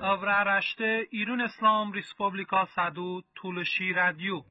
Avraaraşte İrun İslam Respublika Sadu Tuluşi Radyo.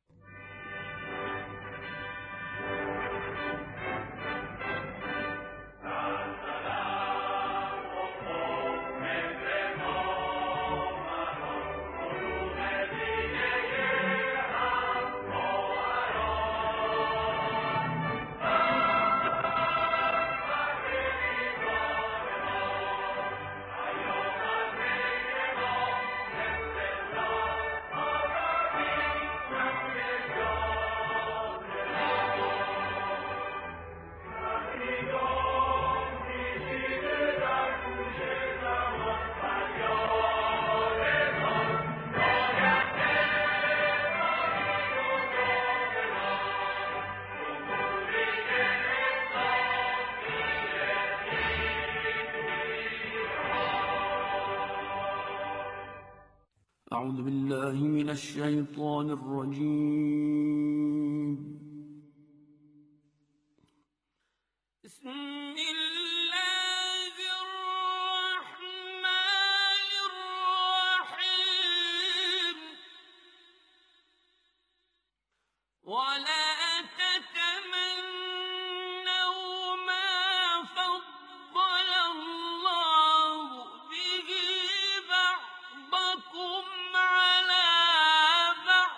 أعوذ بالله من الشيطان الرجيم. بسم الله الرحمن الرحيم. ولا تتمنوا ما فضل الله به بعضكم على بعض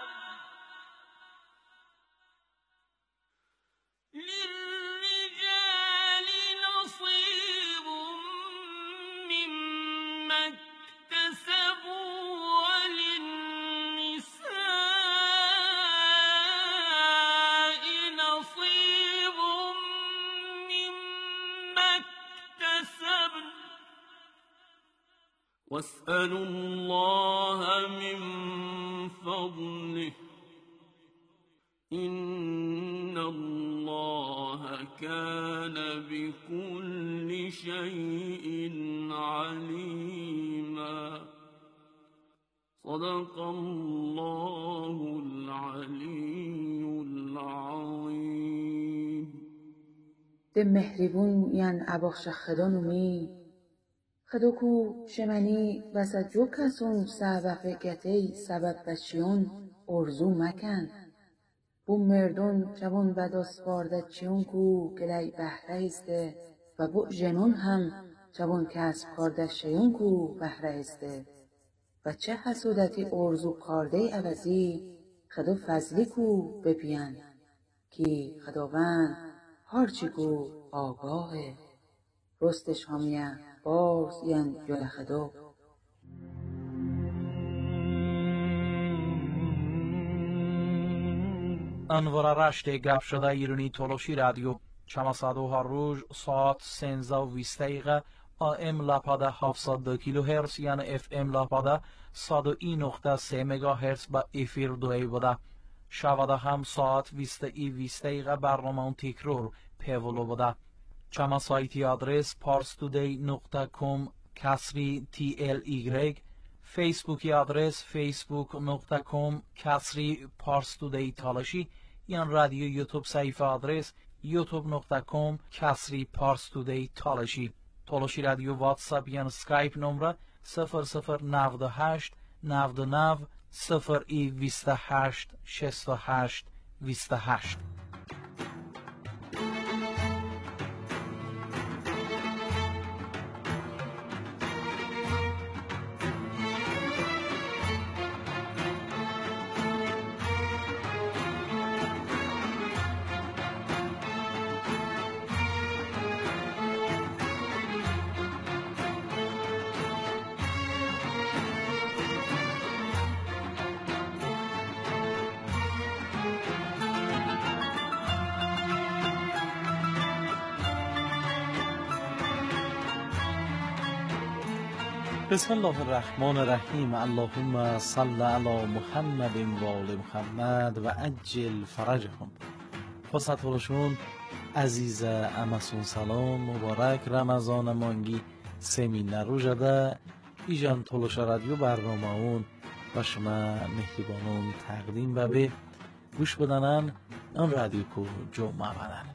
للرجال نصيب مما اكتسبوا وللنساء نصيب مما اكتسبن واسألوا الله من فضله إن الله كان بكل شيء عليما. صدق الله العلي العظيم. ده مهربون ين اباخش خدانومی خدوکو شمنی وسط جو کسون سبب گتی سبب بچیون ارزو مکن بو مردون جوان بداس باردد چیون کو گلی بهره ایسته و بو جنون هم جوان کسب کارده شیون کو بهره ایسته و چه حسودتی ارزو کارده عوضی خدو فضلی کو بپین کی خداوند هرچی کو آگاهه رستش همیه باز ین یول خدو. انوار رشته گپ شده ایرانی تولوشی رادیو چماسادو هر روز ساعت 13:20 AM لاپاده 702 کیلوهرتز یعنی FM لاپاده 101.3 مگاهرتز با افیر دوی بوده. شواده هم ساعت 20:20 برنامه تکرار پیولو بوده. چما سایتی آدرس parstoday.com /TLY فیسبوکی آدرس facebook.com /parstoday تالاشی یا رادیو یوتیوب صفحه آدرس youtube.com /parstoday تالاشی تالاشی رادیو واتساپ یا اسکایپ نمره 0098 99 028 68 28. بسم الله الرحمن الرحیم. اللهم صل علی محمد و آل محمد و عجل فرجهم. خصوصا عزیز امسون سلام مبارک رمضان مانگی سمین روژده ایجان تولوش رادیو برنامه اون و شما مهربانون تقدیم و به گوش بدنن آن رادیو کو جمعه بدن.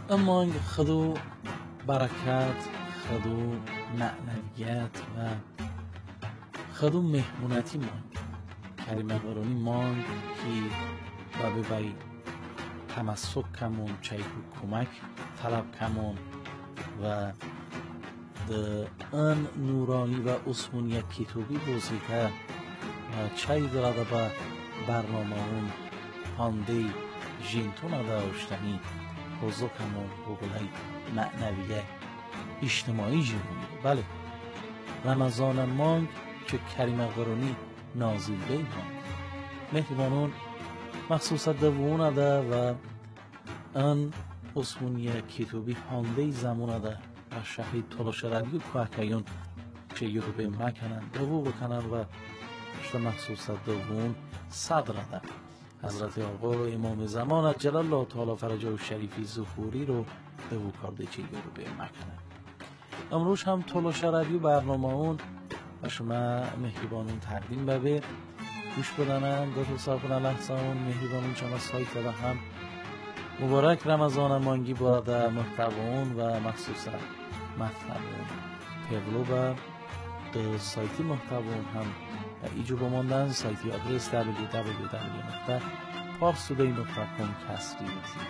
اما خدو برکت، خدو معنویت و خدو مهمونتی مانگ کریمه قرونی مانگ که و ببایی تمسک کمون چای کمک طلب کمون و ده ان نورانی و عثمانی کتابی بوزیده و چای دلاده با برنامه اون هانده جینتون داشتنی بزرگ همون بگلای معنویه اجتماعی جمعی. بله، رمضان مانگ که کریمه قرونی نازل بی مانگ مهربانون مخصوصا دوونه ده و ان عثمانی کتابی هانده زمونه ده و شهری تلاش روی کوهکیون که یوتیوب مکنن دوو بکنن و اشتا مخصوصا دوون صدر ده حضرت آقا امام زمان جلال الله تعالی فرجه و شریفی ظهوری رو دوو کرده که یوتیوب مکنن. امروز هم تلاش روی برنامه اون و شما مهربانون تقدیم ببه گوش بدنن دو صاحبون لحظان مهربانون شما سایت ده هم مبارک رمضان مانگی باده محتوان و مخصوصا مطلبون پبلو و دو سایتی محتوان هم و ایجو بماندن سایتی آدرس www.parstoday.com کسری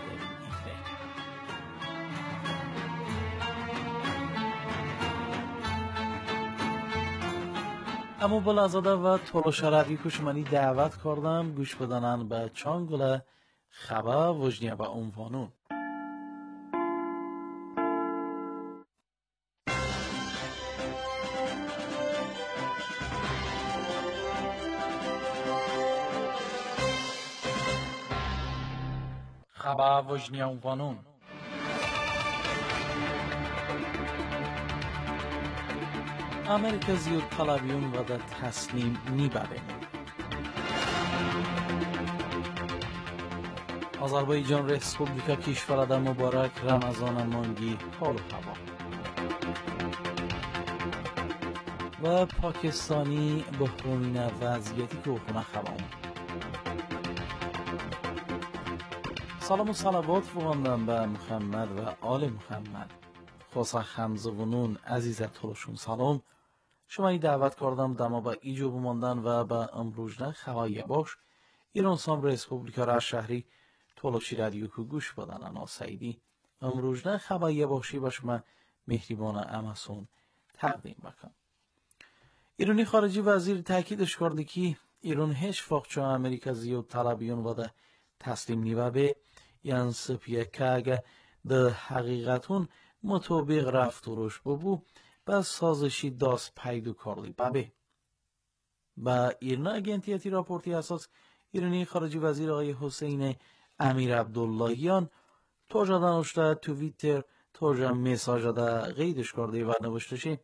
اما بلازاده و تلاش روی کشمانی دعوت کردم گوش بدنن به چانگل خبر وجنیه به عنوانون خبر وجنیه عنوانون امریکا زیاد طلبیون و در تسلیم نیبره. آذربایجان رسپوبلیکا کشور در مبارک رمضان مانگی حال و هوا و پاکستانی بحرانین وضعیتی که اخونه خواهم. سلام و صلوات بگندم به محمد و آل محمد. خاصا خمزونون عزیز طولشون سلام. شما ای دعوت کردم دما با ایجو بماندن و با امروزنه خواهی باش ایران سام رسپوبلیکا را شهری تولوشی رادیو که گوش بدن انا سعیدی امروزنه خواهی باشی با شما مهربان امسون تقدیم بکن. ایرانی خارجی وزیر تاکیدش کرده که ایران هیچ فاقچه امریکا زیاد طلبیون و ده تسلیم نیوه به یعنی سپیه که اگه ده حقیقتون مطابق رفتارش ببو با سازشی داست پیدو کردی ببه. با ایرنا اگنتیتی راپورتی اساس ایرانی خارجی وزیر آقای حسین امیر عبداللهیان توجه دانشته توییتر توجه میساج ده قیدش کرده و نوشتشه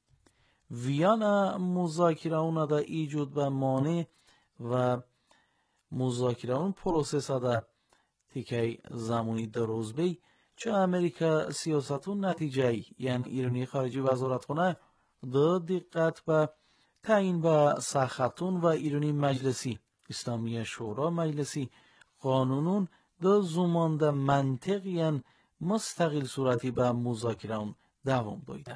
ویانا مذاکره اون ده ایجود به مانع و مذاکره اون پروسس ده تیکه زمانی در روزبی چه امریکا سیاستون نتیجه یعنی ایرانی خارجی وزارت خونه ده دقت به تعیین به ساختون و ایرانی مجلسی اسلامی شورا مجلسی قانونون ده زمان ده منطق یعنی مستقل صورتی به مذاکره اون دوام دایده.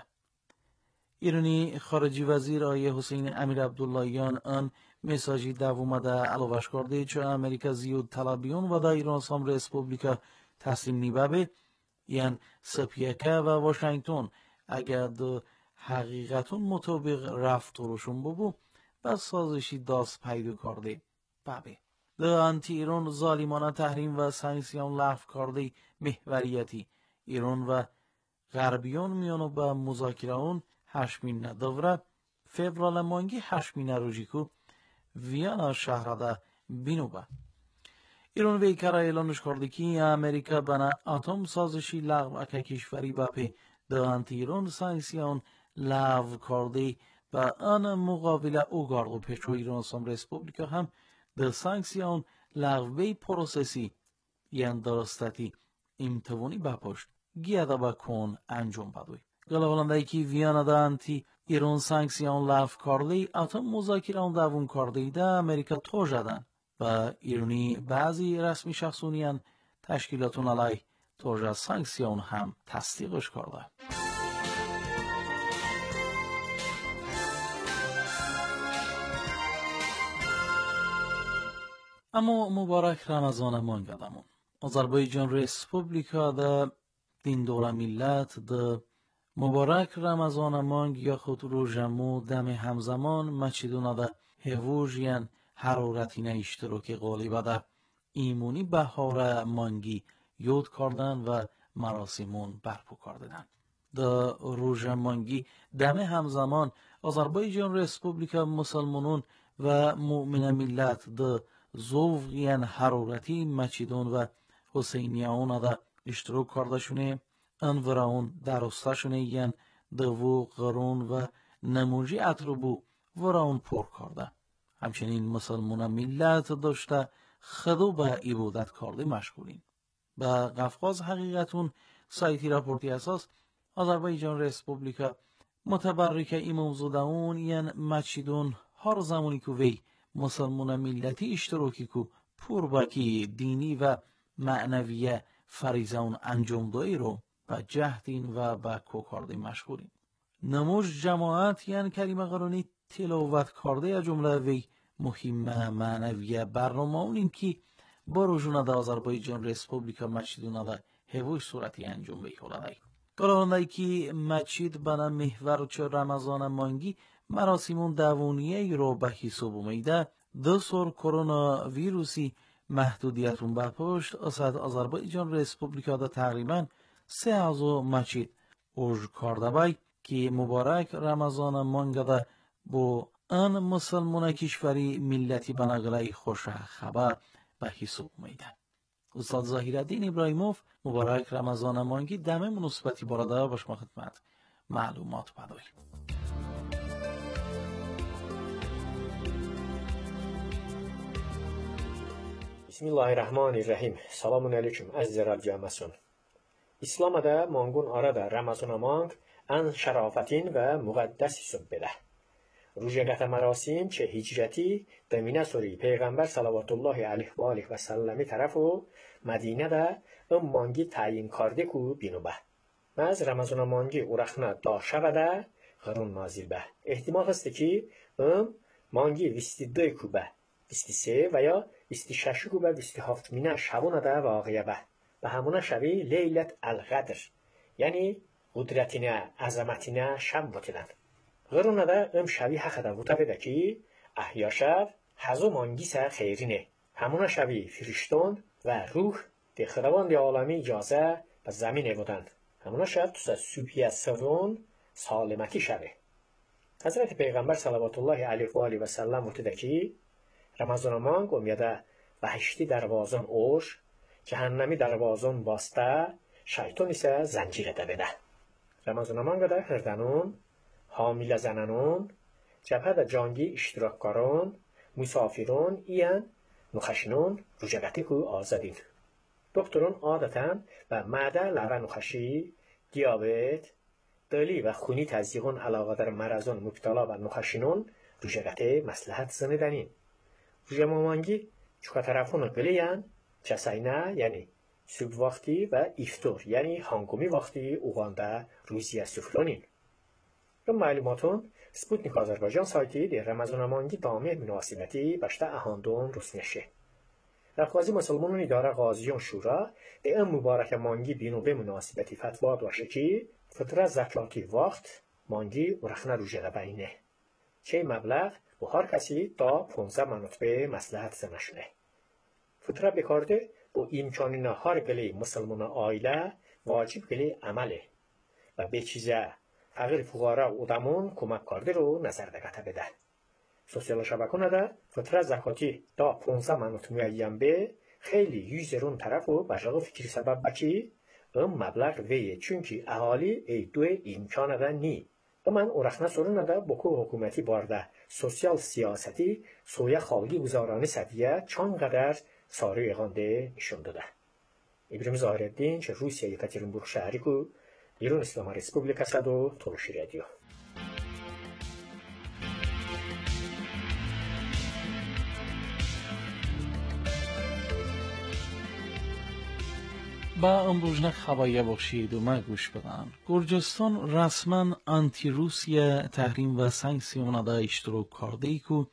ایرانی خارجی وزیر آقای حسین امیر عبداللهیان آن مساجی دوام ده علاوش کرده چه امریکا زیاد طلبیون و ده ایران سام رسپوبلیکا تسلیم نیبه یعنی سپیکه و واشنگتن اگر دو حقیقتون مطابق رفتارشون ببو بس سازشی داست پیدا کرده ببه. ده انتی ایران ظالمانه تحریم و سانکسیون لغو کرده محوریتی ایران و غربیان میانو به مذاکره اون هشمین ندوره فبرال مانگی هشمین روژیکو ویانا شهر ده بینو به. ایران ویکر اعلانش کرده که امریکا بنا اتم سازشی لغو اکه کشوری بپی ده انتی ایران سانکسیون لغو کرده و آن مقابل اوگارد و پیچو ایران سام رسپوبلیکا هم ده سانکسیون لغوی پروسسی یعنی درستتی امتوانی بپشت گیاده با کن انجام بدوی. گلوالنده که ویانا ده انتی ایران سانکسیون لغو کرده اتم مذاکره اون دوون کرده ده امریکا تو جدن و ایرانی بعضی رسمی شخصونیان تشکیلاتون علی тоже санкцион هم تصدیقش کرده. اما مبارک رمضان مانگدمون. آذربایجان ریسپوبلیکا ده دین دوله ملت ده مبارک رمضان مانگ یا خود روژمو دم همزمان مچیدونه ده هووژین حرارتینه اشتراکی غالبه ده ایمونی بهار مانگی یود کردن و مراسمون برپا کردن. ده روژه مانگی دم همزمان آذربایجان ریسپوبلیکا مسلمانون و مؤمن ملت ده زوغین حرارتی مچیدون و حسینیان ده اشتراک کرده شونه انوراون درسته شونه ین دوو قرون و نموجی اتروبو وراون پر کرده. همچنین مسلمان ملت داشته خدو به عبادت کرده مشغولین. به قفقاز حقیقتون سایتی راپورتی اساس آذربایجان ریسپوبلیکا متبرک ای موضوع داون ین مچیدون هر زمانی که وی مسلمان ملتی اشتراکی که پربکی دینی و معنویه فریزون انجام دایی رو با جهدین و با کوکارده مشغولین. نموش جماعت یعنی کلمه قرآنی تلاوت کرده یا جمله وی مهمه معنویه برنامه اونیم که با روژونه ده آذربایجان ریسپوبلیکا مچیدونه ده هوش صورتی انجام بیکوله ده. قرآنده که مچید بنا محور چه رمضان مانگی مراسمون دوونیه رو به حساب اومیده دو سر کرونا ویروسی محدودیتون برپشت اسد آذربایجان ریسپوبلیکا ده تقریبا 3 اعضا مچید اوج کرده بای که مبارک رمضان مانگه ده با ان مسلمان کشوری ملتی بناگلای خوش خبر به حساب اومیده. استاد ظاهرالدین ابراهیموف مبارک رمضان مانگی دم مناسبتی براده باش ما خدمت معلومات بدوی. Bismillahirrahmanirrahim. Selamun aleyküm əziz radiomasun. İslamda mangun arada Ramazan mang an şarafatin ve muqaddas sübbedə. Rujagata marasim çe hicreti demine suri Peygamber sallallahu aleyhi ve aleyhi ve sellemi tarafı Medine'de mangi tayin karde ku binuba. Maz Ramazan mangi uraxna da şavada qarun nazil be. İhtimal است ki mangi vistidde ku be. 23 و یا 26 و 27 مینه شبونه ده واقعه به و همونه شبی لیلت القدر یعنی قدرتینه عظمتینه شب بودن غرونه ده شبی حق ده بوده بده که احیا شب حضو مانگیسه خیرینه همونه شبی فرشتون و روح ده خداوند عالمی اجازه به زمینه بودن همونه شب تو سوپی سرون سالمتی شبه حضرت پیغمبر صلوات الله علیه و آله و سلم بوده که رمضان مانگ امیده بهشتی دروازان اوش جهنمی دروازان باسته شیطان ایسه زنجیره ده بده رمضان مانگ ده هردنون حامل زننون جبهه ده جانگی اشتراککارون مسافرون این نخشنون رجبتی که آزادین دکترون عادتا و معده لبه نخشی دیابت دلی و خونی تزیقون علاقه در مرزان مبتلا و نخشنون رجبتی مصلحت زندنین روژه مانگی چوکا طرفون قلیان چساینا یعنی صبح وقتی و ایفتور یعنی هنگامی وقتی اوغانده روزی سفرانین. رو معلوماتون سپوتنیک آذربایجان سایتی در رمضان مانگی دامه مناسبتی بشته اهاندون رسنشه. رفقازی مسلمانون اداره غازیون شورا در ام مبارک مانگی بینو به مناسبتی فتوا داشته که فطره زکاتی وقت مانگی ورخنه روژه بینه. چه مبلغ و هر کسی تا 15 منوت به مصلحت زنشونه. فطره بکارده و امکانین هر گلی مسلمان آیله واجب گلی عمله و به چیزه فقیر فقرا و ادمون کمک کرده رو نظر دقیقه بده. سوسیال شبکونه ده فطره زکاتی تا 15 منوت معین به خیلی یوزرون طرف و بجاق فکری سبب بکی مبلغ ویه چونکی اهالی ای دوی امکانه ده نی. و من ارخنه سرون ده بکو حکومتی بارده سوسیال سیاستی سویا خالقی گزارانی سدیه چانقدر ساری اغانده نشون داده. ابراهیم ظاهرالدین چه روسیه یکاترینبورگ شهری که ایران اسلامی ریسپوبلیک است و تلوشی رادیو. با امروزنه خبایی باشید و من گوش بدن. گرجستان رسما آنتی روسیه تحریم و سانکسیون دا اشتراک کرده ای که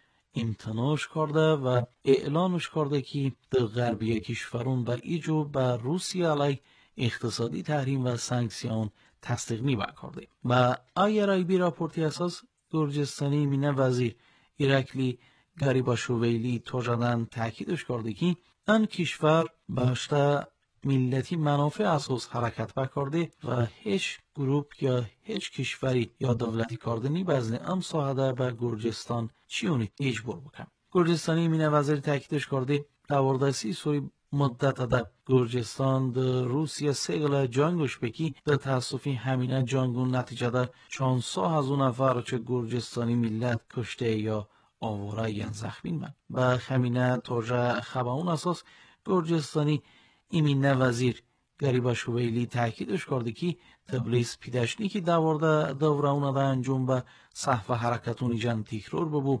امتناش کرده و اعلانش کرده که در غربی کشورون و ایجو به روسیه علی اقتصادی تحریم و سانکسیون تصدیق می کرده. و آیرایبی راپورتی اساس گرجستانی مینه وزیر ایرکلی گاریباشویلی توجدن تاکیدش کرده که آن کشور باشته ملتی منافع اساس حرکت بکرده و هیچ گروپ یا هیچ کشوری یا دولتی کردنی بزنه ام ساعده به گرجستان چیونی اجبور بکن. گرجستانی مینه وزیر تاکیدش کرده دوارده 30 سوی مدت ده گرجستان ده روسیه سیگل جنگش بکی به تاسفی همینه جنگون نتیجه ده 400 نفر چه گرجستانی ملت کشته یا آواره یا زخمی من. به همینه توجه خبرون اساس گرجستانی ایمینه وزیر گاریباشویلی تاکیدش کرده که تبلیس پیداشنی که دوارده دورونه ده انجام به صحوه حرکتون ایجان تکرار ببو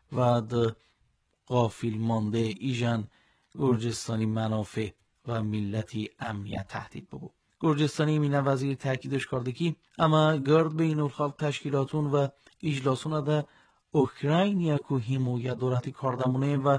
و ده غافل مانده ایجان گرجستانی منافع و ملتی امنیت تهدید ببو. گرجستانی ایمینه وزیر تاکیدش کرده که اما گرد بین الخلق تشکیلاتون و اجلاسون ده اوکراین یکو حمایت دولتی کردمونه و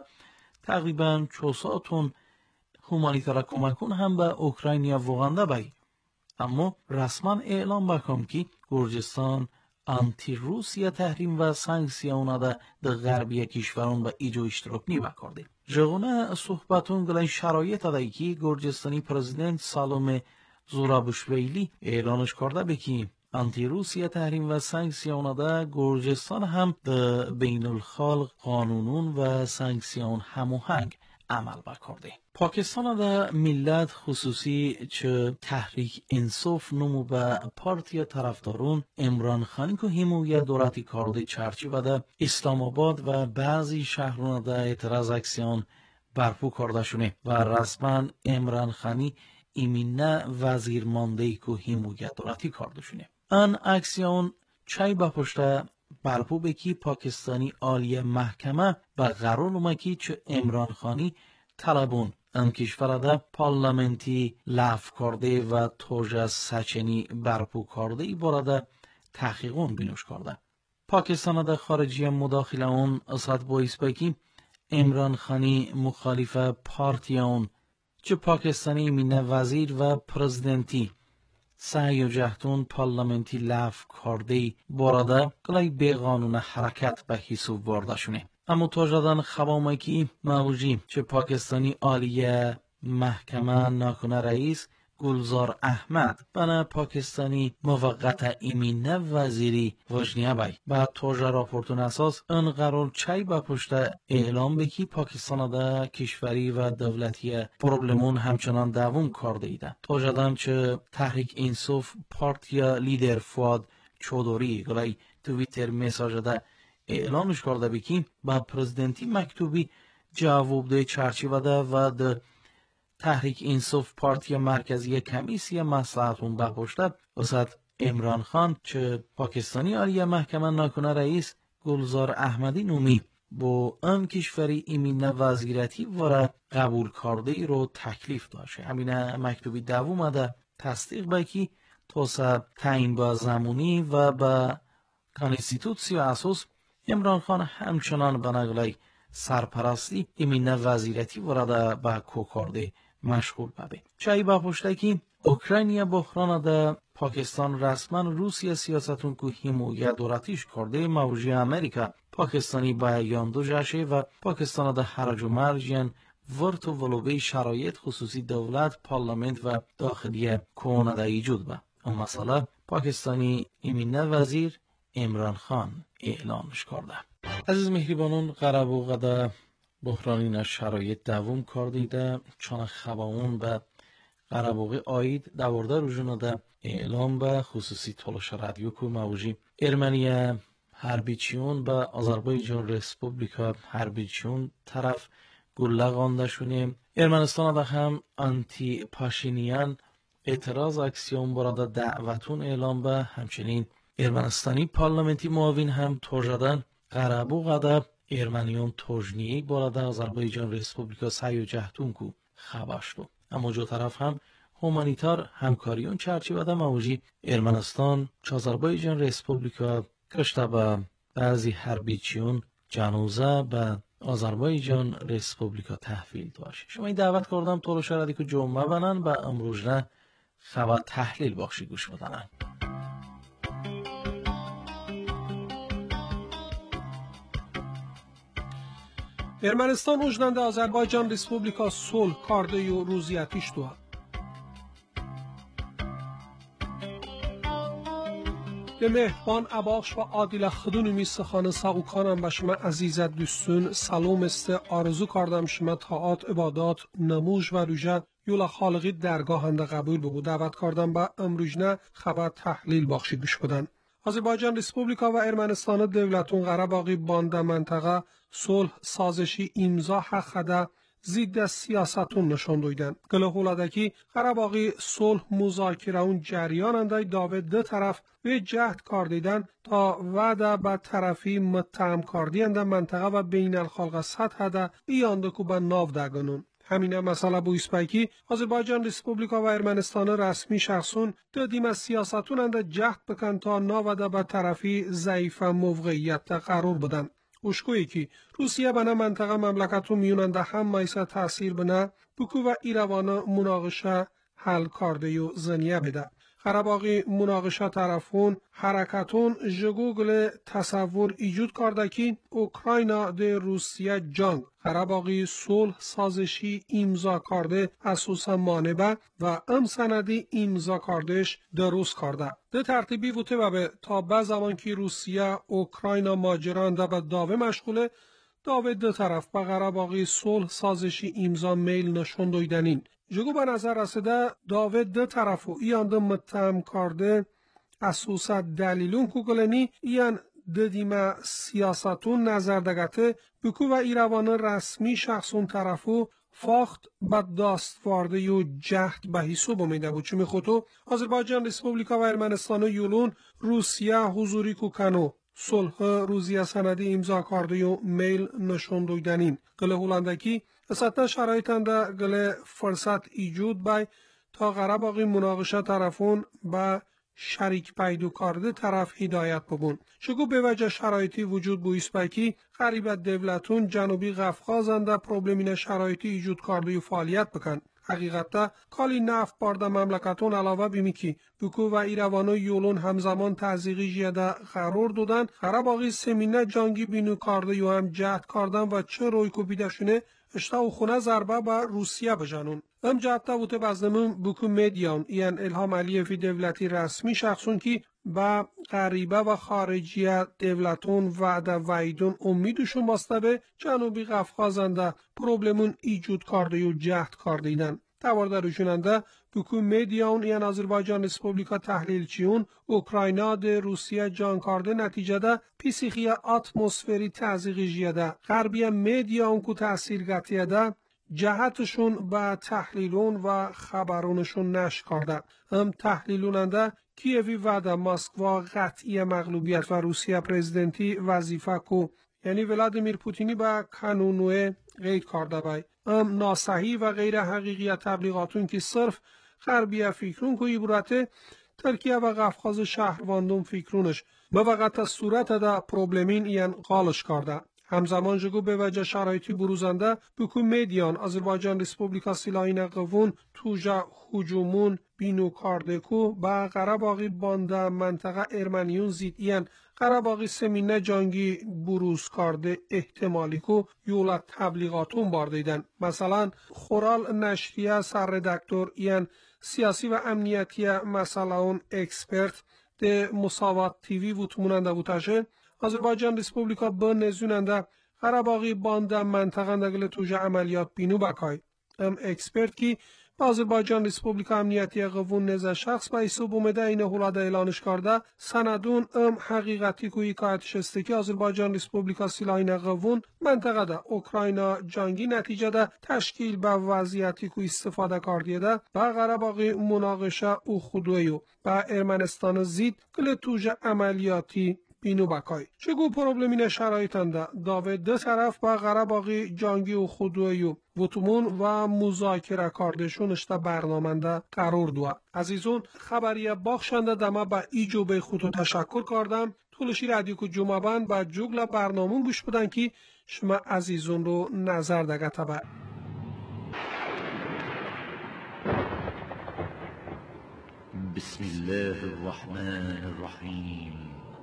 تقریبا 400 تن همانیتارا کمکون هم به اوکراینیا وغنده بایی. اما رسما اعلام بکن که گرجستان آنتی روسیه تحریم و سانکسیون ده در غربی کشوران و ایجو اشتراک نی بکرده. جغونه صحبتون گلای شرایط ده که گرجستانی پرزیدنت سالوم زورابشویلی اعلانش کرده بکی آنتی روسیه تحریم و سانکسیون ده گرجستان هم در بین الخلق قانونون و سانکسیون هماهنگ عمل بکرده. پاکستان ده ملت خصوصی چه تحریک انصاف نمو به پارتی طرفدارون عمران خانی که حمایت دولتی کرده چرچی و ده اسلام آباد و بعضی شهرون ده اعتراض اکسیون برپا کرده شونه و رسما عمران خانی ایمینه وزیر مانده که حمایت دولتی کرده شونه. آن اکسیون چای با پشت برپو بکی پاکستانی عالی محکمه و قرار اومکی چه عمران خانی طلبون ان کشور ده پارلمنتی لغو کرده و توجه سچنی برپو کرده بارده تحقیقون بینوش کرده. پاکستان ده خارجی مداخله اون اصاد باعث بکی عمران خانی مخالف پارتی اون چه پاکستانی مینه وزیر و پرزیدنتی سعی و جهتون پارلمنتی لغو کرده بارده کلای بیقانون حرکت به حساب برده شونه. اما توجدن خبامکی موجی چه پاکستانی عالی محکمه ناکنه رئیس گلزار احمد بنا پاکستانی موقت ایمینه وزیری وجنیه بای بعد توجه راپورتون اساس ان قرار چای با پشت اعلام بکی پاکستان ده کشوری و دولتی پروبلمون همچنان دوام کرده ایده. توجدن چه تحریک انصاف پارتیا لیدر فواد چودوری گلای تویتر میساج ده اعلانش کرده بکی با پرزیدنتی مکتوبی جواب ده چرچی و ده تحریک انصاف پارتی مرکزی کمیسی مصلحتون به پشت وسط عمران خان چه پاکستانی عالی محکمه ناکنه رئیس گلزار احمدی نومی با آن کشوری ایمینه وزیرتی وارد قبول کرده ای رو تکلیف داشته. همینه مکتوبی دوم ده تصدیق بکی توسط تعیین با زمانی و با کانستیتوسی و اساس عمران خان همچنان به نقلای سرپرستی ایمینه وزیرتی وارد به کوکارده مشغول ببه. چایی با پشته که اوکراینیا بحران ده پاکستان رسما روسیه سیاستون که حمایت دولتیش کرده موجی امریکا پاکستانی بیان دو جشه و پاکستان ده حرج و مرجین ورت و ولوبه شرایط خصوصی دولت پارلمنت و داخلی کونه ده ایجود به. اون مسئله پاکستانی ایمینه وزیر عمران خان اعلانش کرده. عزیز مهربانان قربو قده بحرانی شرایط دوام کردیده چون خباون به قربوغی آید دوارده روزونه ده اعلام به خصوصی تلاش رادیو که موجی ارمنیه هربیچیون به آذربایجان ریسپوبلیکا هربیچیون طرف گله غانده شونه. ارمنستان ده هم آنتی پاشینیان اعتراض اکسیون براده دعوتون اعلام به همچنین ارمنستانی پارلمنتی معاون هم توجدن قربو قده ارمنیون توجنیه براده آذربایجان ریسپوبلیکا سعی و جهتون کو خبشتو. اما جو طرف هم هومانیتار همکاریون چرچیبده موجی ارمنستان چازربایجان ریسپوبلیکا کشته به بعضی حربیچیون جنوزه به آذربایجان ریسپوبلیکا تحویل داشت. شما این دعوت کردم طور شردی که جمعه بنن و امروز نه خبر تحلیل بخشی گوش بدنن. Ermənistan ucnanda Azərbaycan Respublika sol kardeyu ruziyyəti iştuha. به مهربان اباخش و عادل خدونمی سخان ساوکانم بشما عزیزت دوستون سلام است آرزو کردم شما طاعات عبادات نموز و روژه یولا خالقی درگاهنده قبول بگو دعوت کردم با امروزنه خبر تحلیل بخشی گوش بدن. آذربایجان ریسپوبلیکا و ارمنستان دولتون قره‌باغی بانده منطقه صلح سازشی امضا حقده ضد سیاستون نشان دویدن. گلهولادکی قره‌باغی صلح مذاکرهون جریاننده داوه دو طرف و جهد کار دیدن تا وعده به طرفی متهم کاردینده منطقه و بین الخلق سطح ده ایانده کو به ناو دگنون. همین مسئله بو اسپایکی آذربایجان ریسپوبلیکا و ارمنستان رسمی شخصون دادیم از سیاستون انده جهد بکن تا ناوده به طرفی ضعیف موقعیت قرار بدن. اشکویی که روسیه بنا منطقه مملکتون میوننده هم مایسا تأثیر بنا بکو و ایروان مناقشه حل کارده و زنیه بده. قره‌باغی مناقشه طرفون حرکتون جگوگل تصور ایجود کرده که اوکراینا ده روسیه جنگ قره‌باغی صلح سازشی امضا کرده اساسا مانبه و ام سندی امضا کردش درست کرده. ده ترتیبی وته و تا به زمان که روسیه اوکراینا ماجرانده به داوه مشغوله داوه دو طرف به قره‌باغی صلح سازشی امضا میل نشون دویدنین. جگو به نظر رسیده داوه دو طرفو ایانده متهم کرده اساسا دلیلون کوگلنی ایان ددیمه سیاستون نظر دگته بکو و ایروان رسمی شخصون طرفو فاخت به داستوارده یو جهد به حساب میده بود. چمی خودو آذربایجان ریسپوبلیکا و ارمنستان و یولون روسیه حضوری کوکنو صلح روزیه سندی امضا کرده یو میل نشون دویدنین. گله هولندکی اساسا شرایطنده گله فرصت ایجود بای تا قره‌باغی مناقشه طرفون با شریک پیدا کرده طرف هدایت بگون. شگو به وجه شرایطی وجود بویس بکی قریب دولتون جنوبی قفقازنده پروبلمین شرایطی ایجود کرده و فعالیت بکن. حقیقتا کالی نفت بارده مملکتون علاوه بیمی که بکو و ایروانو یولون همزمان تزیقی جیده قرار دادن قره‌باغی سمینه جنگی بینو کرده یو هم جهد کردن و چه روی کو بیدشونه اشتا و خونه ضربه به روسیه بجنون. ام جهتا بوده بزنمون بکو میدیان این الهام علیفی دولتی رسمی شخصون که با غریبه و خارجی دولتون وعده وعیدون امیدشون باسته به جنوبی قفقازنده پروبلمون ایجود کرده و جهد کردیدن. توارده روشوننده بکو میدیان این آذربایجان ریسپوبلیکا تحلیلچیون اوکراینا ده روسیه جان کرده نتیجه ده پیسیخی اتمسفری تزیقی جیده غربی میدیان کو تأثیر گتیه ده جهتشون با تحلیلون و خبرونشون نش کرده. هم تحلیلوننده کیوی وعده مسکوا قطعی مغلوبیت و روسیه پرزیدنتی وظیفه کو یعنی ولادیمیر پوتینی با کانونوه قید کرده بای. ام ناصحی و غیر حقیقی تبلیغاتون که صرف غربیه فکرون که عبارت ترکیه و قفقاز شهرواندون فکرونش به وقت صورت دا پروبلمین این قالش کرده. همزمان جگو به وجه شرایطی بروزنده بکو میدیان آذربایجان ریسپوبلیکا سیلاین قوون توجه هجومون بینو کرده کو با قره‌باغی بانده منطقه ارمنیون زیدین قره‌باغی سمینه جنگی بروز کرده احتمالی کو یولا تبلیغاتون باردیدن. مثلا خورال نشریه سرردکتور این سیاسی و امنیتی مسئله اون اکسپرت ده مساوات تیوی وطموننده بودشه آذربایجان ریسپوبلیکا به نزوننده قره‌باغی بانده منطقه نگل توجه عملیات بینو بکای. ام اکسپرت کی آذربایجان ریسپوبلیکا امنیتی قوون نزد شخص به حساب اومده این هولاده اعلانش کرده سندون ام حقیقتی کوی کایتش است که آذربایجان ریسپوبلیکا سیلاین قوون منطقه ده اوکراینا جنگی نتیجه ده تشکیل به وضعیتی کوی استفاده کردیه ده با قره‌باغی مناقشه او خودویو با ارمنستان زید کل توجه عملیاتی بینو بکای چگو پروبلمین شرایطنده داوه ده طرف با غرباقی جانگی و خودویو وطمون و مذاکره کاردشون اشتا برنامنده قرار دوا عزیزون خبریه باخشنده دما با ایجو به خودو تشکر کردم طولشی رادیو کو جمعبان با جوگل برنامون گوش بدن که شما عزیزون رو نظر دگه تبا بسم الله الرحمن الرحيم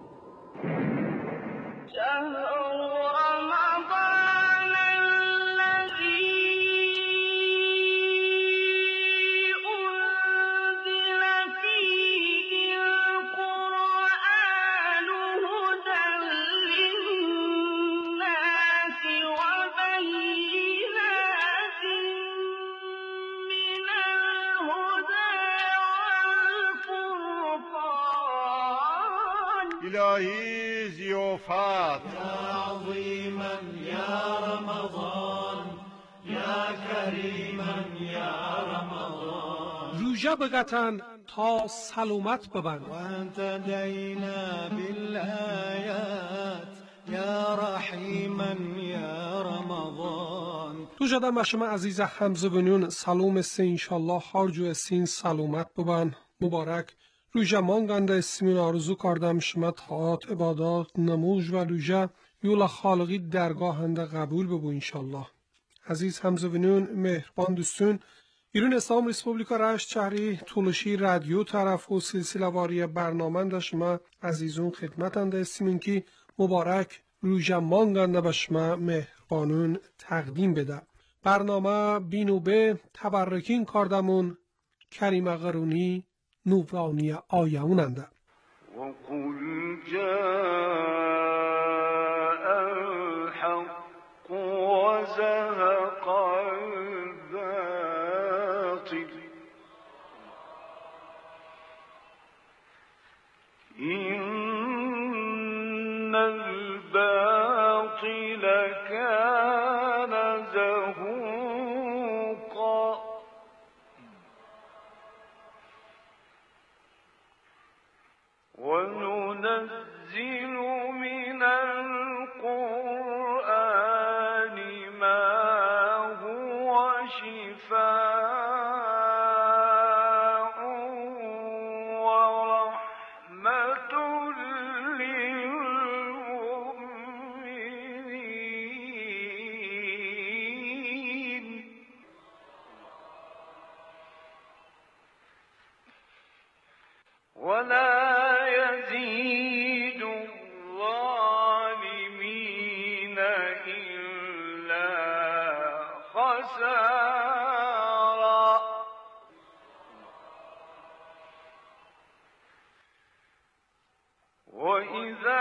إلهي زيوفات يا عظيما يا رمضان يا كريما يا رمضان روژه بگتن تا سلامت ببن وأنت دينا بالآيات يا رحيما يا رمضان تو جدا مشما عزیز حمزه بنیون سلام است انشالله هر سین سلامت ببن مبارک روژه مانگنده اسمین آرزو کردم شما طاعت عبادات نموز و روژه یولا خالقی درگاهنده قبول ببو انشالله عزیز حمزه بنیون مهربان دوستون ایران اسلام ریسپوبلیکا رشت شهری طولشی رادیو طرف و سلسله واری برنامه شما عزیزون خدمتنده اسمین که مبارک روژه مانگنده به شما مهربانون تقدیم بده برنامه بینو به تبرکین کردمون کریم قرونی نورانی آیوننده وقل جاء الحق وزهق الباطل إن الباطل كان زهوقا وننزل من القرآن ما هو شفاء ورحمة للمؤمنين ولا يزيد الظالمين إلا خسارا وإذا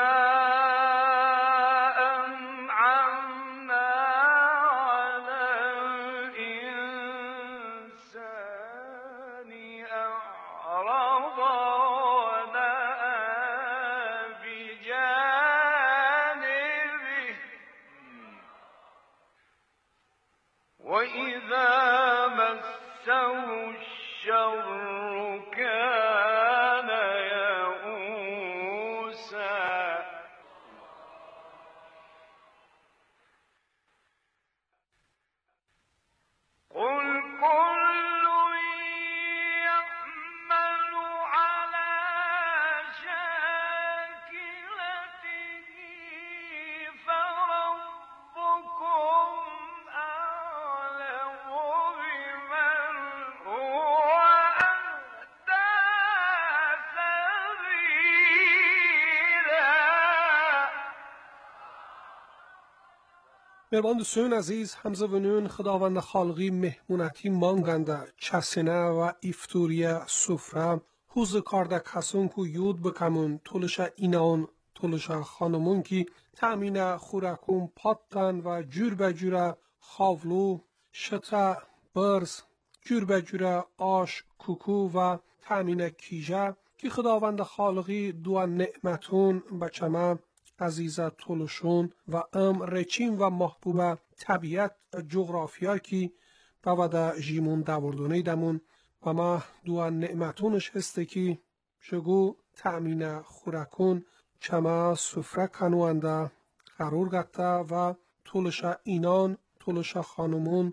أنعمنا على الإنسان أعرض وإذا مسه الشر كان يئوسا قل كل يعمل على شاكلته فربكم مهربان دوستان عزیز حمزه ونون خداوند خالقی مهمونتی مانگنده چسنه و ایفتوریه سفره حوز کارده کسون کو یود بکمون طولش اینان طولش خانمون کی تأمین خورکون پاتن و جور به جور خاولو شتا برز جور به جور آش کوکو و تأمین کیجه که خداوند خالقی دو نعمتون بچمه عزیزت طولشون و رچین و محبوب طبیعت جغرافیا کی بوده جیمون دوردونه دمون و ما دو نعمتونش هسته کی شگو تأمین خورکون چما سفره کنوانده قرار گرفته و طولش اینان طولش خانمون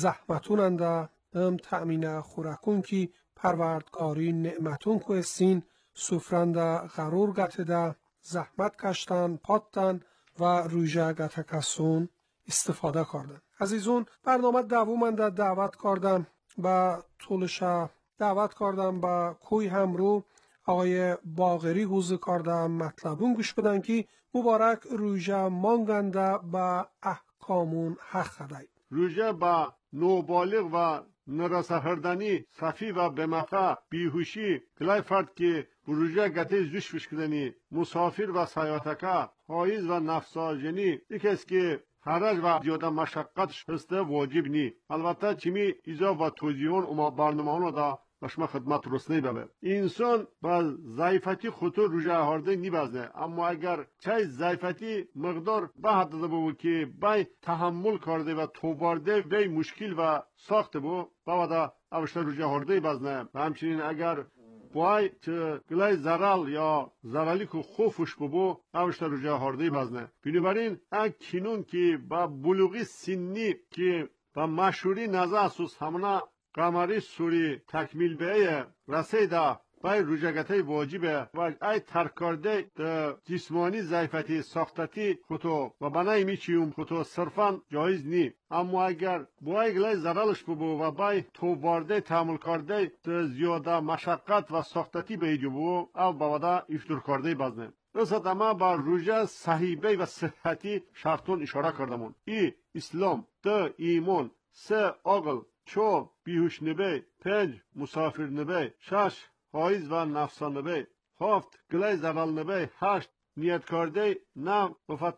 زحمتوننده ام تأمین خورکون که پروردگاری نعمتون که استین سفرنده قرار گرفته زحمت کشتن پاتن و روژه گته کسون استفاده کردن. عزیزون برنامه دومنده دعوت کردم با طولش دعوت کردم با کوی همرو آقای باقری حوزه کردم مطلبون گوش بدن که مبارک روژه مانگنده با احکامون حق خدای. روژه با نوبالغ و نرسهردنی صفی و بمقه بیهوشی کلای فرد که روژه گته زوش فشکدنی مسافر و سیاتکه حایز و نفساجنی یکی است که حرج و زیاده مشقتش هست واجب نی. البته چمی ایزا و توضیحون اما برنامه دا و شما خدمت رسنی ببه. انسان با ضعیفتی خطور روژه هارده نیبازنه، اما اگر چای ضعیفتی مقدار به حد داده بود که بای تحمل کرده و توبارده بای مشکل و ساخته بود باودا اوشتر روژه هارده بازنه. و همچنین اگر بای چه گلای زرال یا زرالی که خوفش ببو اوشتر روژه هارده بازنه. بنابراین اکنون که با بلوغی سنی که با مشهوری نزا اسوس همنا قمری سوری تکمیل به رسیده بای روژگته واجبه و ای ترک کرده جسمانی ضعیفتی ساختتی خطو و بنای میچیوم خطو صرفا جایز نی. اما اگر بای گلای زرالش ببو و بای تو بارده تعمل کرده زیاده مشقت و ساختتی بیجو بو او باودا افطور کرده بازنه. رسد اما با روژه صحیبه و صحتی شرطون اشاره کردمون. ای اسلام، ده ایمان، سه عقل، چو بیهوش نبی، پنج مسافر نبی، شش حایز و نفسان نبی، هفت گلای زرال نبی، هشت نیت کرده نه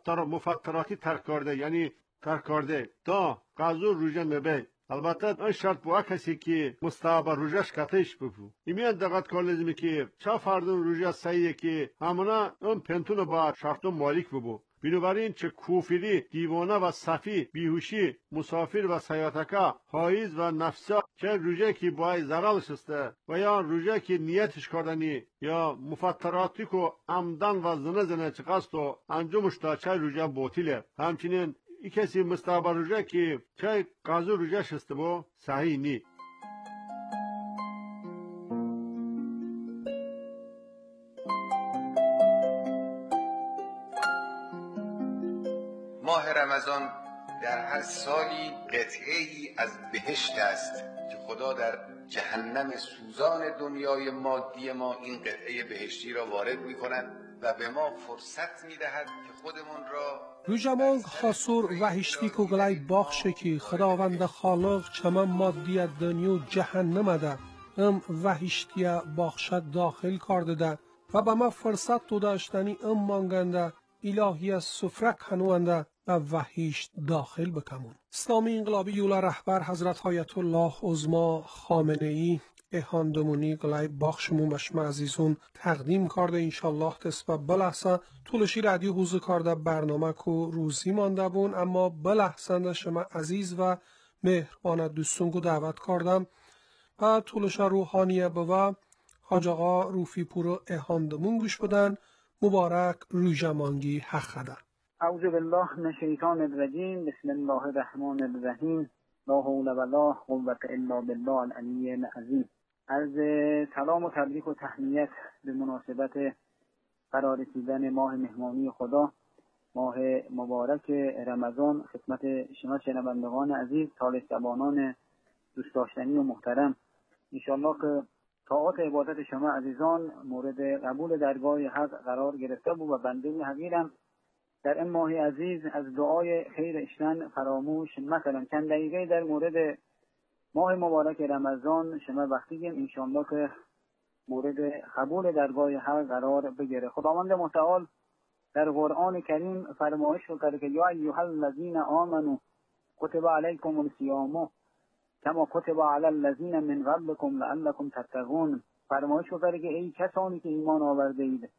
مفتراتی ترک کرده یعنی ترک کرده، دا قضا روژه نبی. البته این شرط با کسی که مستحب روژهش کتش بفو. ایمیان دقت کار لازمه که چه فردون روژه صحیحه که همونا اون پنتون با شرطون مالک ببو. بنابراین چه کوفری، دیوانه و صفی، بیهوشی، مسافر و سیاتکه، حایز و نفسا چه روژه که باید زرالش استه و یا روژه که نیتش کردنی یا مفتراتی که عمدن و زنه چه قصد و انجامش تا چه روژه باطله. همچنین ای کسی مستحب روژه که چه قضا روژه شسته با صحیح نی. ماه رمضان در هر سالی قطعه‌ای از بهشت است که خدا در جهنم سوزان دنیای مادی ما این قطعه بهشتی را وارد می‌کند و به ما فرصت می‌دهد که خودمون را روژه مانگ خاصور وحشتی که گلای باخشه که خداوند خالق چما مادی دنیا جهنم ده ام وحشتی باخشت داخل کرده ده و به ما فرصت تو داشتنی ام مانگنده الهی سفره کنونده و وحیشت داخل بکمون. اسلامی انقلابی یولا رهبر حضرت آیت الله عظما خامنه ای اهاندمونی گلای باخشمون بشم عزیزون تقدیم کرده انشالله تسبه بلحظه طولشی رادیو حوزه کرده برنامه که روزی مانده بون اما بلحظه شما عزیز و مهربان دوستون که دعوت کردم و طولش روحانیه بوا حاج آقا روفی پورو اهاندمون گوش بدن. مبارک روژه مانگی حق خدا. اعوذ بالله من الشیطان الرجیم بسم الله الرحمن الرحیم لا حول ولا قوة الا بالله العلی العظیم. عرض سلام و تبریک و تهنیت به مناسبت قرار رسیدن ماه مهمانی خدا ماه مبارک رمضان خدمت شما شنوندگان عزیز طالع شبانان دوست داشتنی و محترم. انشالله که طاعات عبادت شما عزیزان مورد قبول درگاه حق قرار گرفته بود و بنده حقیرم در این ماه عزیز از دعای خیر اشتن فراموش مثلا چند دقیقه در مورد ماه مبارک رمضان شما وقتی گیم انشالله که مورد قبول درگاه حق قرار بگیره. خداوند متعال در قرآن کریم فرمایش کرده که یا ایها الذین آمنوا کتب علیکم الصیام کما کتب علی الذین من قبلکم لعلکم تتقون. فرمایش کرده که ای کسانی که ایمان آورده اید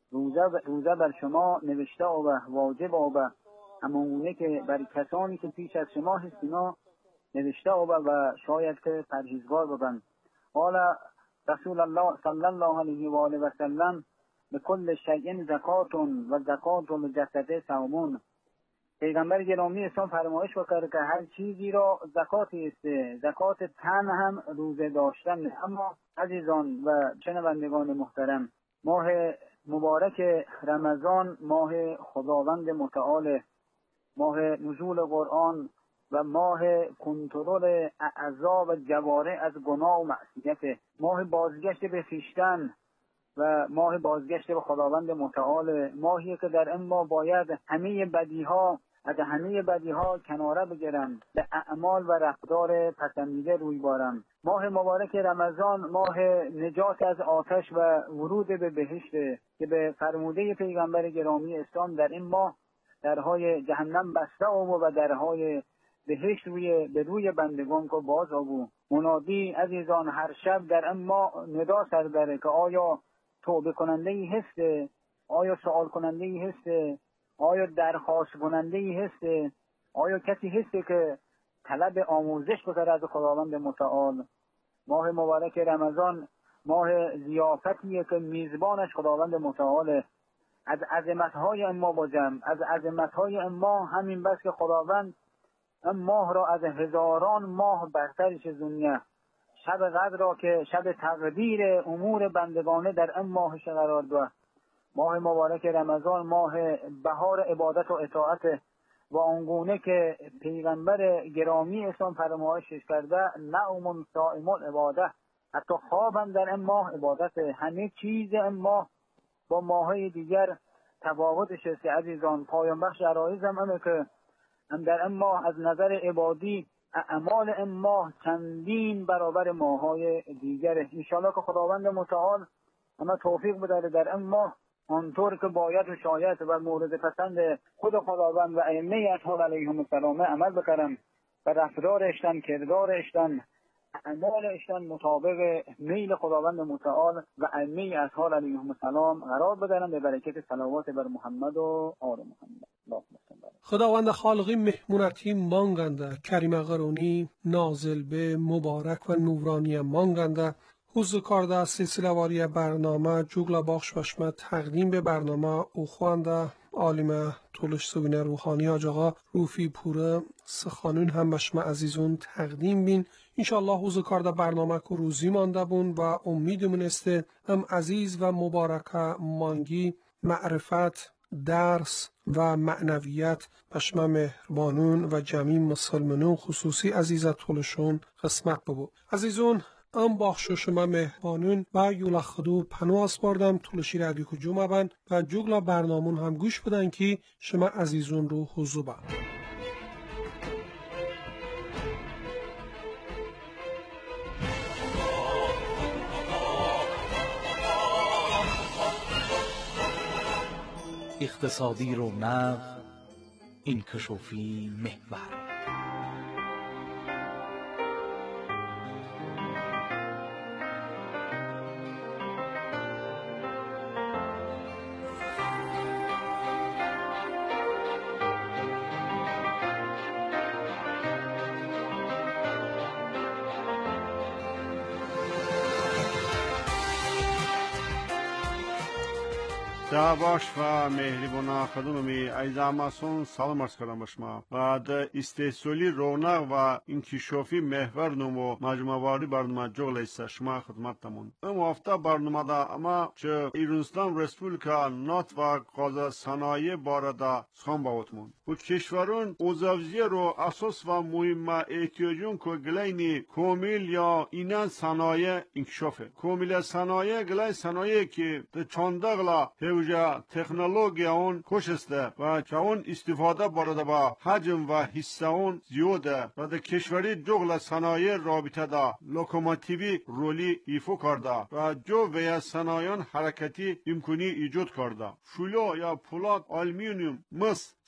روزه بر شما نوشته و واجب و همونه که بر کسانی که پیش از شما هست اینا نوشته و شاید که پرهیزگار ببند. قال رسول الله صلی الله علیه و آله و سلم به کل شیء زکات و زکات الجسد صوم. پیغمبر گرامی اسلام فرمایش وکرد که هر چیزی را زکاتی است، زکات تن هم روزه داشتن. اما عزیزان و شنوندگان محترم، ماه مبارک رمضان ماه خداوند متعال، ماه نزول قرآن و ماه کنترل اعضا و جوارح از گناه و معصیت، ماه بازگشت به خویشتن و ماه بازگشت به خداوند متعال، ماهی که در این ماه باید همه بدیها کناره بگیرن، به اعمال و رفتار پسندیده روی بارن. ماه مبارک رمضان ماه نجات از آتش و ورود به بهشت که به فرموده پیغمبر گرامی اسلام در این ماه درهای جهنم بسته و درهای بهشت به روی بندگان که باز آبو. منادی عزیزان هر شب در این ماه ندا سر داره که آیا توبه کننده ای هسته؟ آیا سوال کننده ای هسته؟ آیا درخواست کننده ای هسته؟ آیا کسی هسته که طلب آموزش بکنه از خداوند متعال؟ ماه مبارک رمضان ماه ضیافتیه که میزبانش خداوند متعال. از عظمت‌های اما بازم از عظمت‌های اما همین بس که خداوند این ماه را از هزاران ماه برترش دنیا، شب قدر را که شب تقدیر امور بندگانه در این ماهش قرار داد. ماه مبارک رمضان ماه بهار عبادت و اطاعت و آنگونه که پیغمبر گرامی اسلام فرمایش کرده نوم صائم عباده، حتی خواب هم در این ماه عبادت. همه چیز این ماه با ماهای دیگر تفاوتش است عزیزان. پایان بخش عرایض هم همه که هم در این ماه از نظر عبادی اعمال این ماه چندین برابر ماهای دیگره. انشاءالله که خداوند متعال اما توفیق بده در این ماه آنطور که باید و شاید و مورد پسند خود خداوند و ائمه اطهار علیهم السلام عمل بکنم و رفتار اشتن، کردار اشتن، اعمال اشتن مطابق میل خداوند متعال و ائمه اطهار علیهم السلام قرار بدارم به برکت صلوات بر محمد و آل محمد. خداوند خالقی مهمونتی مانگنده، کریم قرونی نازل به مبارک و نورانی مانگنده. حوز کارده سلسله واری برنامه جوگلا باخش بشمه تقدیم به برنامه او خوانده عالم طولش سوین روحانی آجاقا روفی پوره سخانون هم بشمه عزیزون تقدیم بین. انشاءالله حوز کارده برنامه که روزی مانده بون و امیدمون استه ام عزیز و مبارکه مانگی معرفت، درس و معنویت بشمه مهربانون و جمعی مسلمانون خصوصی عزیزت طولشون قسمت ببو. عزیزون ام باخشو شما مهربانون و یولا خدو پنو اسپاردم طولشی رادیو که جمعه بند و جوگلا برنامون هم گوش بدن که شما عزیزون رو حضور بند. اقتصادی رونق، انکشافی محور. دعواش و مهربانا خدممی ایزاماسون سلام عرض کردم به شما و در استحصالی رونق و انکشافی محور نمو مجموعه واری برنامه جغل است شما خدمتتمون. ام هفته برنامه دا اما چه ایرانستان رسپولیکا نات و قاضی صنایع بارده سخن باوتمون و کشورون اوزاوزی رو اساس و مهم احتیاجون که گلینی کومیل یا اینان صنایع انکشافه. کومیل صنایع گلای صنایع که در چاندغلا هوجا تکنولوژی اون خوش است و که اون استفاده بارده با حجم و حصه اون زیاده و در کشوری جغل صنایع رابطه دا لوکوموتیوی رولی ایفو کرده و جو ویا صنایعان حرکتی امکانی ایجاد کرده. شولو یا پولاد، آلومینیوم، مس، سمنت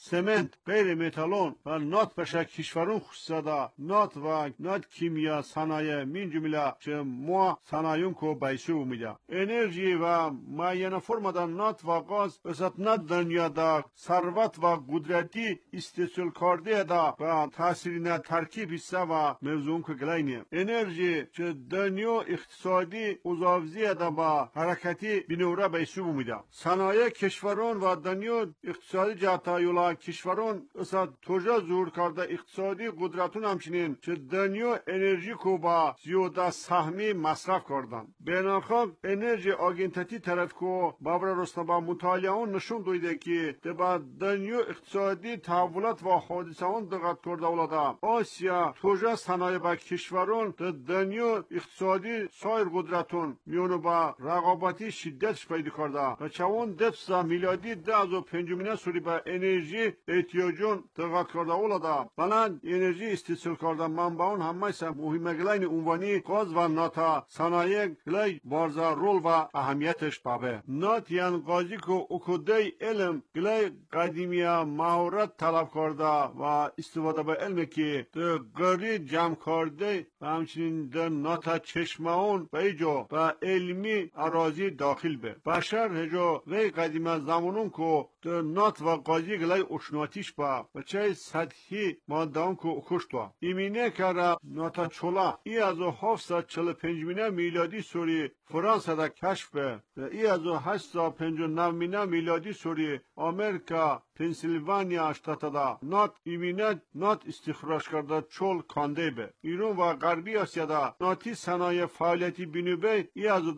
سمنت غیر متالون و نات بشه کشورون خصوصا نات و نات کیمیا صنایع من جمله چه ما صنایعون کو بایسو میده انرژی و معین فرم دا نات و گاز وسط نات دنیا دا ثروت و قدرتی استعمال کرده دا و تاثیر ترکیب حصه و موضوع که گلاینه انرژی چه دنیا اقتصادی اوزاوزی دا با حرکتی بنوره بایسو میده صنایع کشورون و دنیا اقتصادی جهتا یولا کشورون وسط توجه زور کرده اقتصادی قدرتون همچنین چه دنیا انرژی کو با زیاده سهمی مصرف کردن بناخواب انرژی آگینتتی طرف کو بابر رسنا با مطالعه اون نشون دویده که با دنیا اقتصادی تحولات و حادثه اون دقت کرده اولادا آسیا توجه صنایع با کشورون دنیا اقتصادی سایر قدرتون میونو با رقابتی شدتش پیدا کرده و چون دفسا میلادی 2005 سوری با انرژی احتیاجون دقت کرده اولادا بلند انرژی استعمال کرده منبعون همه سه مهمه گلین عنوانی گاز و ناتا صنایع گلی بارزا رول و اهمیتش بابه نات یان گازی کو اکوده علم گلی قدیمی مهارت طلب کرده و استفاده به علم که ده گری جمع کرده و همچنین ده ناتا چشمون به ایجا و علمی اراضی داخل به بشر هجا وی قدیمی زمانون کو ده نات و گازی گلی اشناتیش با و چه سطحی مادان کو اکشتوا ایمینه کرده ناتا چولا ای از 745 میلادی سوری فرانسه دا کشف به ای از 859 میلادی سوری آمریکا پنسیلوانیا شتات دا نات ایمینه نات استخراج کرده چول کانده به ایران و غربی آسیا دا ناتی صنایع فعالیتی بینوبه ای از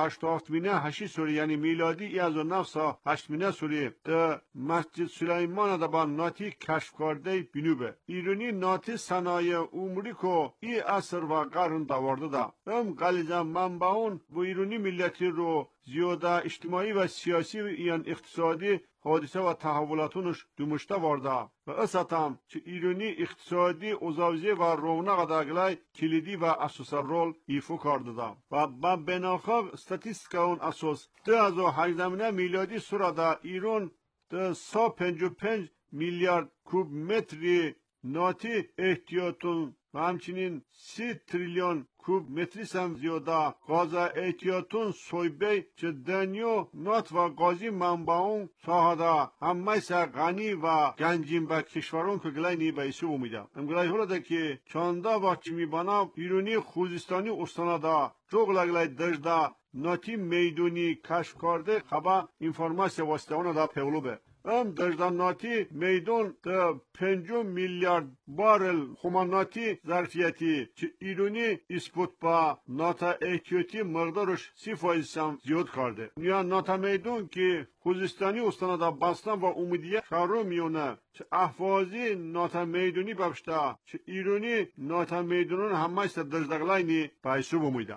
287 سوری یعنی میلادی ای از 908 سوری ده مسجد سلیمان دا با ناتی کشف کرده بینوبه ایرانی ناتی صنایع عمری کو ای اثر و قرن داورده دا غلیزم منبعون و ایرانی ملتی رو زیاده اجتماعی و سیاسی و ایان اقتصادی حادثه و تحولاتونش دومشته وارده و اساتم چه ایرانی اقتصادی اوزاوزی و رونق داگلای کلیدی و اساس رول ایفو کرده دا و با بناخاب استاتیستیکا اون اساس 2018 میلادی سرادا ایران 155 میلیارد کوب متری ناتی احتیاطون و همچنین 30 تریلیون کوب متری سم زیاده گاز احتیاطون سویبه چه دنیا نات و گازی منبعون ساهده همه سه غنی و گنجین به کشورون که گلینی به ایسو امیده ام گلی هوله که چانده و چی میبانا ایرانی خوزستانی استانه جوغ لگلی دجده ناتی میدونی کشف کرده خبا انفرماسیا واسطه اونه دا پولوبه دجدان ناتی میدون ده 5 میلیارد بارل خماناتی ظرفیتی چه ایرانی اثبات با ناتا احتیاطی مقدارش 30% سم زیاد کرده یا ناتا میدون که خوزستانی استانه دا باستان و امیدیه شهرو میونه چه احوازی ناتا میدونی ببشته چه ایرانی ناتا میدونون همه است دجدگلینی بایسو بمیده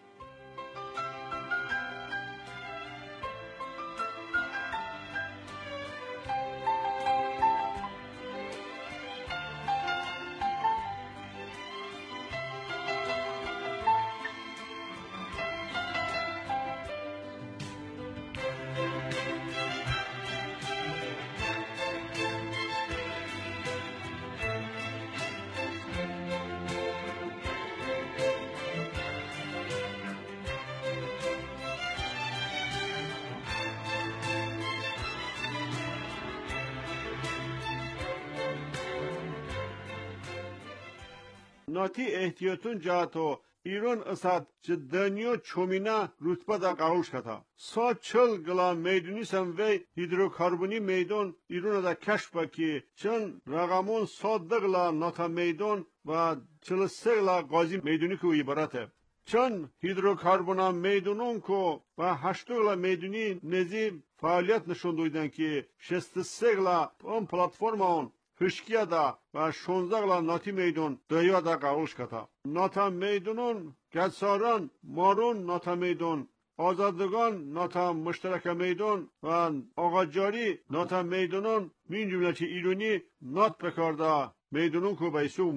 ناتی احتیاطون جهتو ایران اسد چه دنیا چومینه رتبه دا قبولش کتا 140 گلا میدونی سم وی هیدروکاربونی میدون ایران دا کشف بکی چون رقمون 100 گلا ناتا میدون و 43 گلا گازی میدونی که عبارته چون هیدروکاربونا میدونون که و 8 گلا میدونی نزی فعالیت نشون دویدن که 63 گلا اون پلاتفورم اون Hışkiya da ve şonzakla nati meydun daya da kavuşk kata. Nata meydunun getsaran marun nata meydun. Azadlıgan nata müştereke meydun ve ağacari nata meydunun min cümleci iluni nat bekarda meydunun kubeysi umida.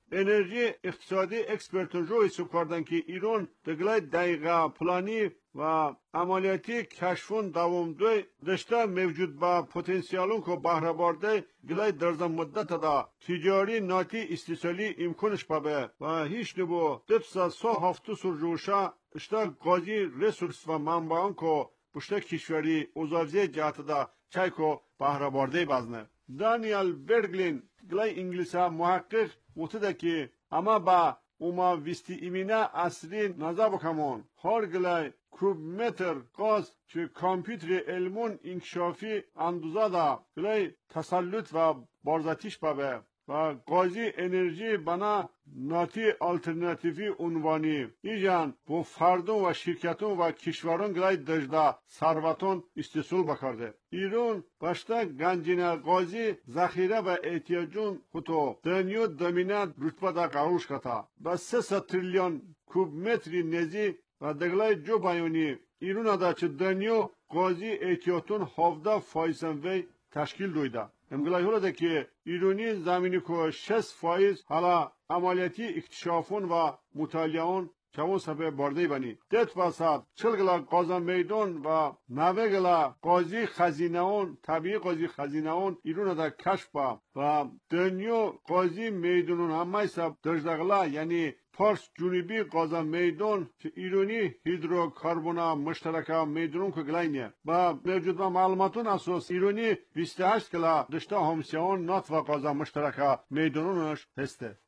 انرژی اقتصادی اکسپرتون روی حساب کردن که ایران دگلای دقیقه پلانی و عملیاتی کشفون دوام دوی داشته موجود با پتانسیالون که بهره برده گلای درزم مدت دا تجاری ناتی استیصالی امکانش پابه و هیچ نبو دبسا سو هفتو سرجوشا اشتا قاضی ریسورس و منبعان که پشت کشوری اوزاوزی جهت دا چای که بهره برده بزنه. دانیل برگلین گلای انگلیسا محقق معتده که اما با اوما ویستی ایمینه اصلی نظر بکمون هر گلای کوب متر گاز که کامپیوتر علمون انکشافی اندوزه دا گلای تسلط و بارزتیش بابه و قاضی انرژی بنا ناتی آلترناتیوی عنوانی ایجان با فردون و شرکتون و کشورون گلای دجده ثروتون استحصال بکرده. ایران باشتا گنجینه قاضی ذخیره و احتیاجون خودو دنیو دمینه رتبه دا قروش کتا با 300 تریلیون کوب متری نزی و دگلای جو بایونی ایران دا چه دنیو قاضی احتیاطون 17% وی تشکیل دویده. امگلای هولا ده که ایرانی زمینی که 6% حالا عملیاتی اکتشافون و مطالعون چون سبب برده بانی. ده پاسد 40 قاضی میدان و 90 قاضی خزینهون طبیعی قاضی خزینهون ایران ده کشف و دنیا قاضی میدانون همه سب درجدگلا یعنی پارس جنوبی قاضی میدان که ایرانی هیدروکاربونا مشترکه میدانون که گلاینه و موجود با معلوماتون اساس ایرانی 28 کلا دشته همسیان نات و قاضی مشترکه میدانونش هسته.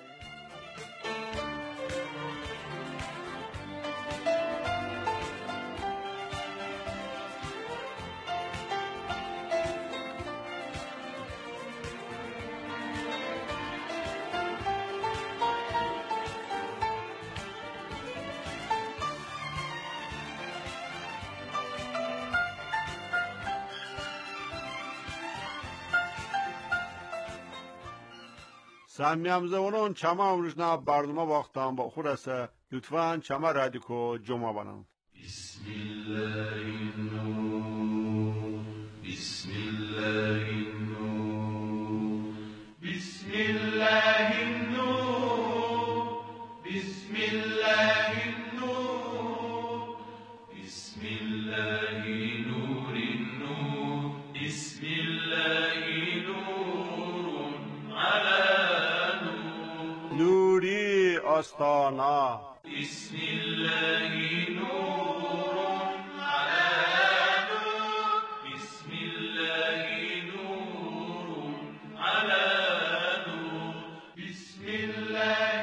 سامیام زونون چما امروزنا برنامه وقتام با خود است لطفاً چما رادیکو جمع بنام. بسم الله النور بسم الله النور بسم الله النور بسم الله النور بسم الله نور النور بسم الله نور على نوری آستانا بسم الله نور على نور بسم الله نور على نور بسم الله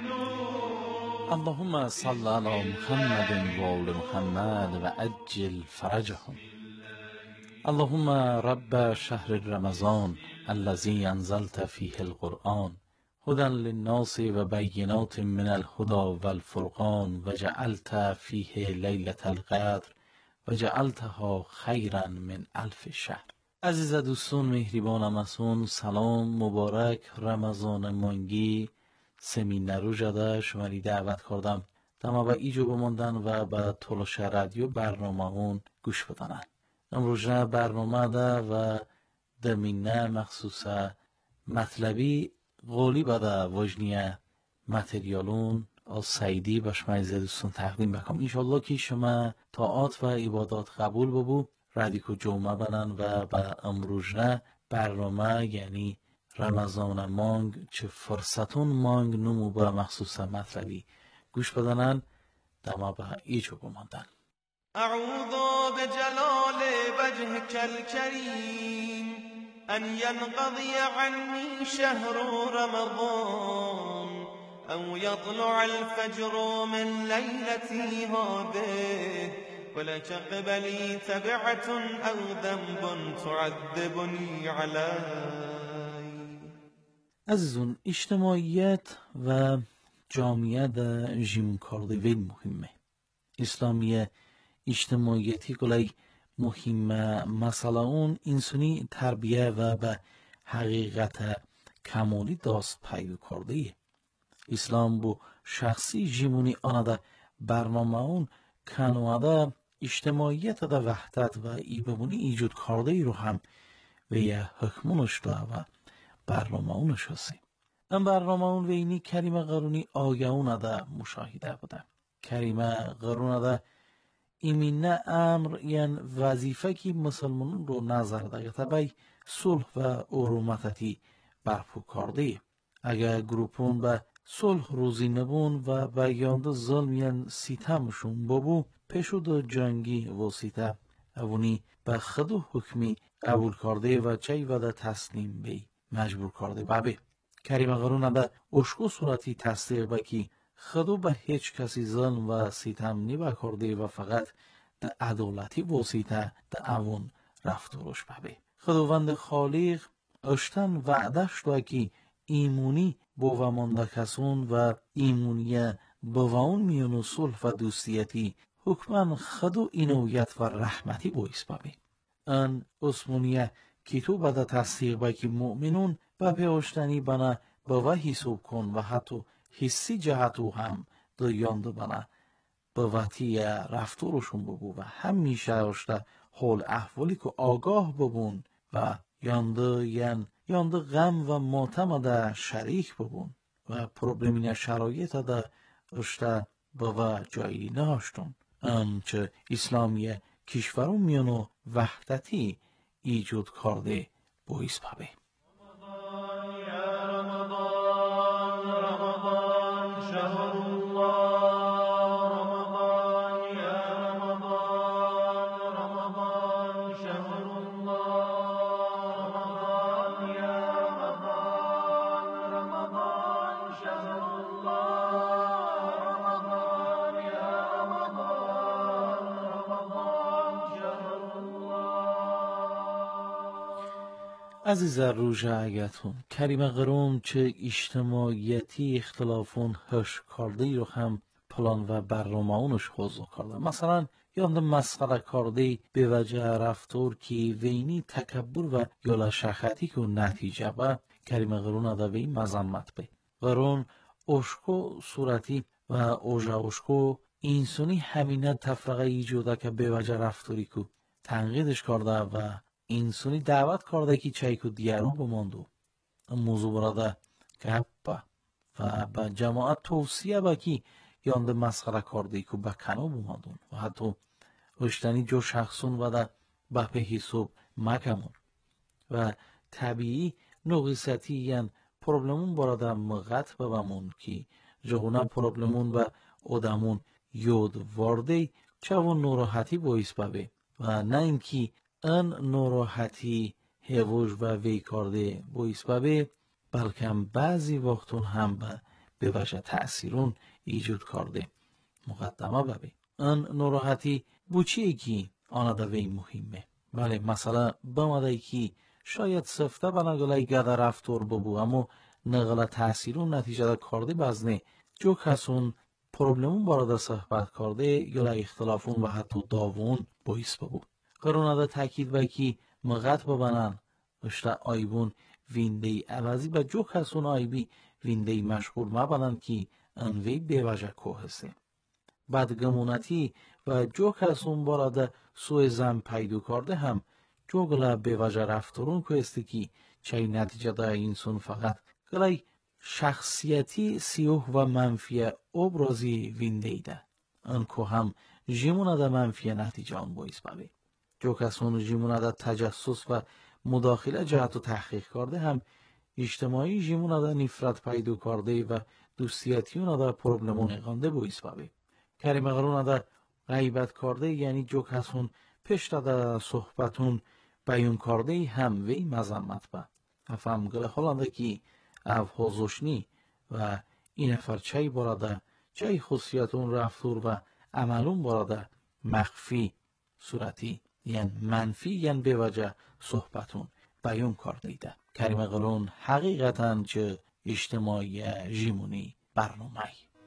نور اللهم صل على محمد وآل محمد و عجل فرجهم. اللهم رب شهر رمضان الذي انزلت فيه القرآن هدى للناس و بینات من الهدى والفرقان و جعلت فیه لیلة القدر و جعلتها خیرا من 1000 شهر. عزیز دوستان مهربانم اسون سلام مبارک رمضان مانگی سمینرو جده شماری دعوت کردم دما با ایجو بماندن و با تولوش رادیو برنامه اون گوش بدانن. امروز برنامه ده و دمینه مخصوص مطلبی قولی بده وجنیه متریالون از سعیدی باش مایزه دوستان تقدیم بکنم. انشالله که شما طاعات و عبادات قبول ببو رادیکو جمعه بنن و با امروزنه برنامه یعنی رمضان مانگ چه فرصتون مانگ نمو با مخصوص مطلبی گوش بدنن دما با ایجو بماندن. اعوذ بجلال وجهك الكريم أن ينقضي عني شهر رمضان أو يطلع الفجر من ليلتي هذه ولك قبلي تبعة أو ذنب تعذبني عليه. عزیزون اجتماعیت و جامعیت جیمون کارده وید مهمه. اسلامیه اجتماعیتی کلای مهمه مسئله اون انسانی تربیه و به حقیقت کمالی داست پیدا کرده. اسلام بو شخصی جیمونی آنده برنامه اون کنواده اجتماعیت ده وحدت و ایبمونی ایجاد کرده رو هم و یه حکمونش ده و برنامه اونش هستی. ام برنامه اون وینی کریمه قرونی آگهونه ده مشاهده بوده. کریمه قرونه ده ایمینه امر یعنی وظیفه که مسلمانون رو نظر ده تبای صلح و ارومتتی برپو کرده. اگر گروپون به صلح روزی نبون و بیانده ظلم یعنی سیتمشون بابو پیشود جنگی وسیطه اونی به خودو حکمی قبول کرده و چی و ده تسلیم بی مجبور کرده بابی. کریمه قرونه ده اشکو صورتی تصدیق بکی خودو به هیچ کسی ظلم و ستم نیبه کرده و فقط ده عدالتی وسیطه ده اون رفتارش ببه. خداوند خالق اشتن وعدش دو که ایمونی بوامانده کسون و ایمونیه بوامون میون صلح و دوستیتی حکمن خدو اینویت و رحمتی بویس ببه. ان اسمونیه که تو بده تصدیق بکی مؤمنون و پیوشتنی بنا با حساب کن و حتی حسی جهتو هم دیانده بنا با وقتی رفتارشون ببو و همیشه اشته حال احوالی که آگاه ببون و یانده غم و ماتم ده شریک ببون و پروبلمین شرایط ده اشته با جایی نهاشتون. چه اسلامی کشورون میانو وحدتی ایجاد کرده بایست ببه. عزیز روژه اگتون کریمه قرون چه اجتماعیتی اختلافون هش کرده رو هم پلان و برنامه اونش خوضو کرده. مثلا یانده مسخره کرده به وجه رفتار که وینی تکبر و یالا شخطی که نتیجه با کریمه قرون ادوی مذمت به. قرون اشکو صورتی و اوژا اشکو اینسونی همینه تفرقه ایجوده که به وجه رفتاری که تنقیدش کرده و اینسونی دعوت کرده که چایکو دیارو بماندو. موضوع براده گپ و با جماعت توصیه با که یانده مسخره کرده که با کنو بماندون و حتی اشتنی جو شخصون و ده به حساب مکمون و طبیعی نقیصتی یعنی پروبلمون براده مغت ببمون که جهونه پروبلمون و ادامون یود وارده چون نوراحتی باعث ببه و نه اینکه ان نوراحتی هوش و وی کرده باعث ببه بلکه بعضی وقتون هم به وجه تأثیرون ایجاد کرده مقدمه ببه. ان نوراحتی بوچیه که آنه وی مهمه. بله مثلا بماده که شاید سفته بناگلای گده رفتار ببو اما نقل تأثیرون نتیجه ده کرده بزنه جو کسون پروبلمون بارده صحبت کرده یا اختلافون و حتی داوون باعث ببو. قرونه ده تاکید بکی مغت ببنن اشته آیبون وینده عوضی با جو کسون آیبی وینده مشغول مبنن که انوی به وجه که هسته. بدگمونتی و جو کسون بارده سوی زن پیدا کرده هم جو گله به وجه رفتارون که هسته که چای نتیجه ده اینسون فقط گله شخصیتی سیوه و منفی ابرازی وینده ایده. انکو هم جیمونه ده منفی نتیجه آن باعث ببه. جو کسون جیمونه ده تجسس و مداخله جهت و تحقیق کرده هم اجتماعی جیمونه ده نفرت پیدا کرده و دوستیتیونه ده پروبلمون اقانده باعث ببه. کریمه قرونه ده غیبت کرده یعنی جو کسون پشت ده صحبتون بیان کرده هم وی مذمت به. افهم گله حالانده که او حوزشنی و این افر چای براده چای خصوصیتون رفتور و عملون براده مخفی صورتی یعنی منفی یعنی به وجه صحبتون بیان کرده ایده. کریمه قرون حقیقتاً چه اجتماعی جیمونی برنامه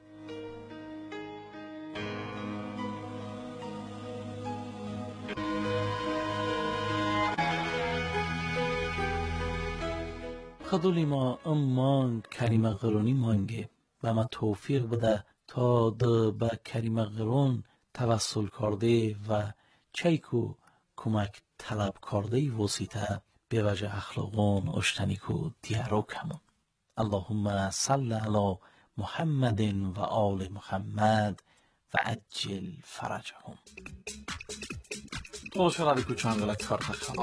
خدولی ما امان کریمه قرونی مانگه و ما توفیق بده تا ده به کریمه قرون توسل کرده و چیکو کمک طلب کرده وسیطه به وجه اخلاقون اشتنیکو دیارو کمون. اللهم صل علی محمد و آل محمد و عجل فرجهم. تولشرادی کوچانگلک کارتخلا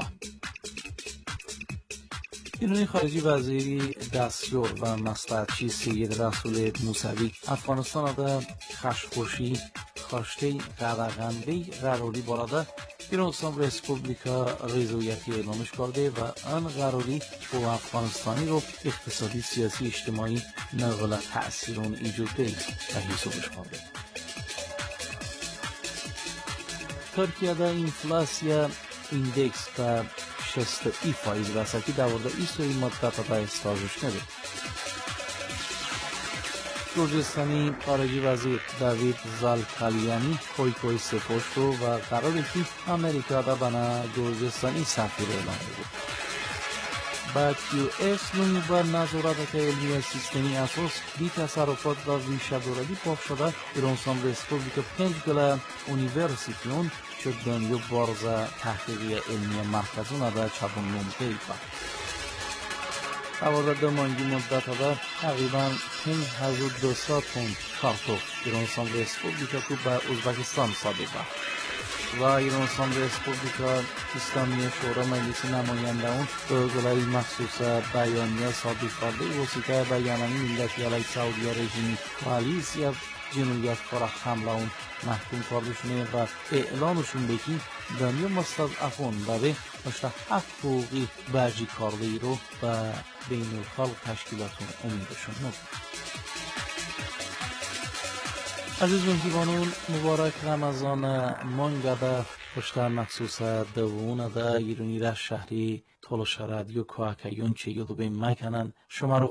ایرانی خارجی وزیری دستیار و مصلحتچی سید رسول موسوی افغانستان دا خشخوشی خواسته قدغنبی قراری بارده ایرانستان رسپوبلیکا رضایتی اعلامش کرده و آن قراری با افغانستانی رو اقتصادی سیاسی اجتماعی نقل تأثیرون ایجاد کنید و حسابش کرده. ترکیه دا اینفلاسیا ایندکس تا 60% واسه داورده ایستوی مدت تا استاژش نده. گرجستانی خارجی وزیر داوید زالکالیانی کوی سپوشت و قراره که امریکا دا بنا گرجستانی سفیر اعلام بود. با QS نوی با نظارت علمی سیستمی اساس بی تصرفات و ویشه‌داری پاک شده ایرانستان رسپوبلیکا 5 گله اونیورسیتیون شد دنیا بارز تحقیقی علمی مرکزون دا چبون نمته ایفا. اوارد مانگی مدت دا تقریبا 5200 تن کارتوف ایرانستان رسپوبلیکا کو به ازبکستان صادقه و ایرانستان رسپوبلیکا اسلامی شورای مجلس نمایندگان به گلای مخصوص بیانیه صادق کرده وسیقه بیانیه ملت علیه سعودی رژیم کولیسیا جنایت کار حمله اون محکوم کردشونه و اعلانشون بکی دنیا مستضعفون برای مشتحق حقوقی برجی کرده رو به بین الخلق تشکیلاتون امیدشون نبود. عزیز مهمانان مبارک رمضان مانگده پشتر مخصوص دوونه ده ایرانی را شهری تولشرادی و کوهکیون چه یادو به مکنن شما رو